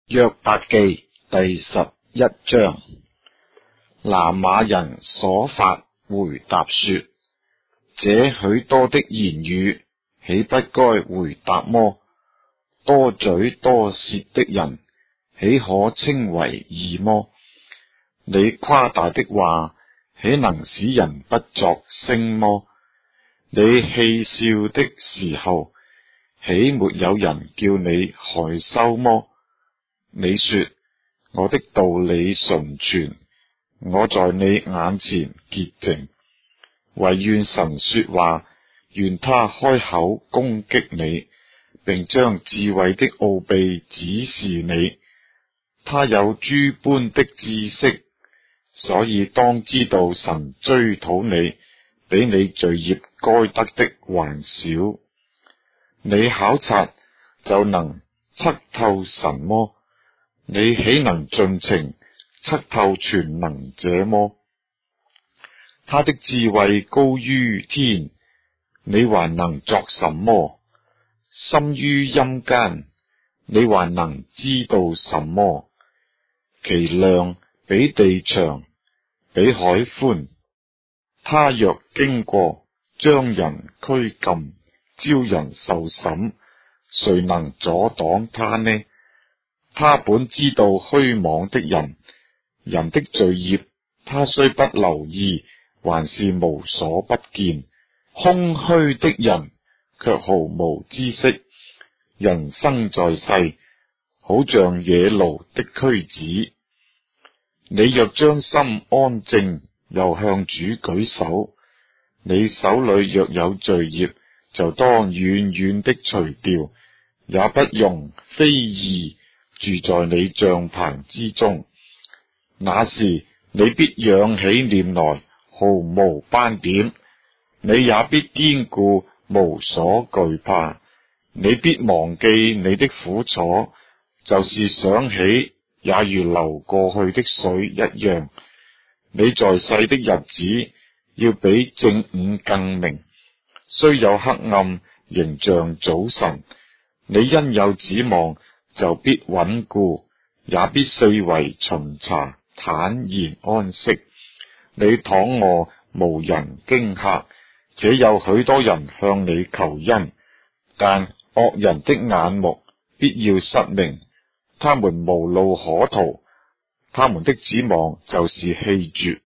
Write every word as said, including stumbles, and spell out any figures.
約伯記第十一章。拿瑪人所發回答說：這許多的言語，豈不該回答麼？多嘴多舌的人，豈可稱為義麼？你誇大的話，豈能使人不作聲麼？你戲笑的時候，豈沒有人叫你害羞麼？你說，我的道理純全，我在你眼前潔淨。惟願神說話，願他開口攻擊你，並將智慧的奧秘指示你。他有諸般的知識，所以當知道神追討你，比你罪孽該得的還少。你考察就能測透神麼？你豈能盡情測透全能者麼？他的智慧高於天，你還能作什麼？深於陰間，你還能知道什麼？其量比地長，比海寬。他若經過，將人拘禁，招人受審，誰能阻擋他呢？他本知道虛妄的人，人的罪孽，他雖不留意，還是無所不見。空虛的人卻毫無知識。人生在世，好像野驢的駒子。你若將心安靜，又向主舉手，你手裏若有罪孽，就當遠遠的除掉，也不容非義住在你帳棚之中。那時你必仰起臉來，毫無斑點，你也必堅固，無所懼怕。你必忘記你的苦楚，就是想起也如流過去的水一樣。你在世的日子，要比正午更明，雖有黑暗，仍像早晨。你因有指望，就必穩固，也必四圍巡查，坦然安息。你躺臥，無人驚嚇，且有許多人向你求恩。但惡人的眼目必要失明，他們無路可逃，他們的指望就是氣絕。